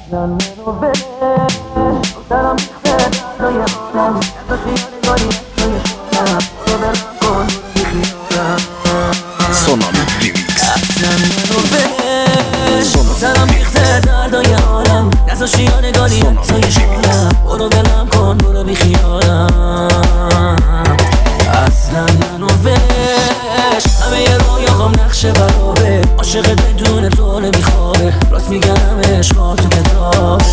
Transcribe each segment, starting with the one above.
اصلا منو بده دارم میخته دردای آدم نزاشی یادگاری توی شدم برو برم کن برو بی خیالم سونامی ریمیکس. اصلا منو بده دارم میخته دردای آدم نزاشی یادگاری توی شدم برو برم کن برو بی خیالم اصلا منو بش همه یه رویاهام نقشه برابه عاشق بدون تو نمیخوابه راست میگم عشقا تو کتابه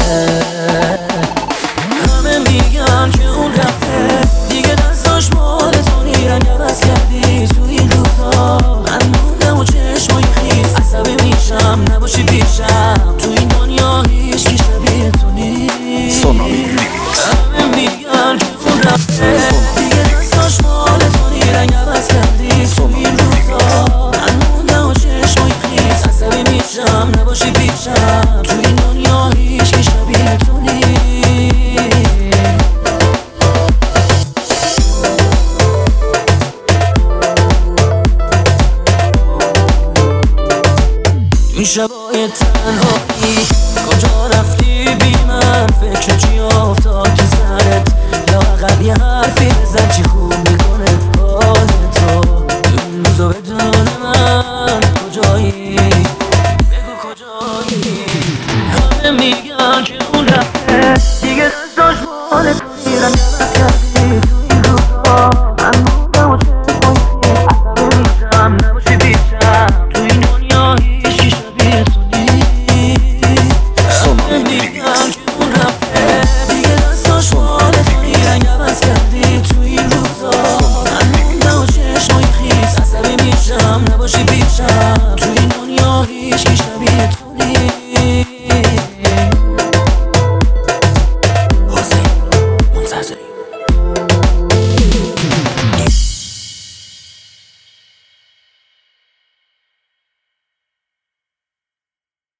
همه میگن که اون رفته دیگه دستاش مال تو رنگ عوض کردی تو این روزا من موندم و چشمای خیس عصبی میشم نباشی پیشم تو این دنیا هیچ کی شبیه تو نیست همه میگن که اون رفته دیگه دستاش مال تو رنگ عوض کردی تو این روزا من موندم و چشمای خیس عصبی میشم نباشی پیشم تو این دنیا هیچ کی شبیه تو نیست این شبای تنهایی کجا رفتی بی من فکر چی افتاد تو سرت یا اقل یه حرفی بزن چی خوب میکنه حال تو این روزو بدون من کجایی بگو کجایی همه میگن که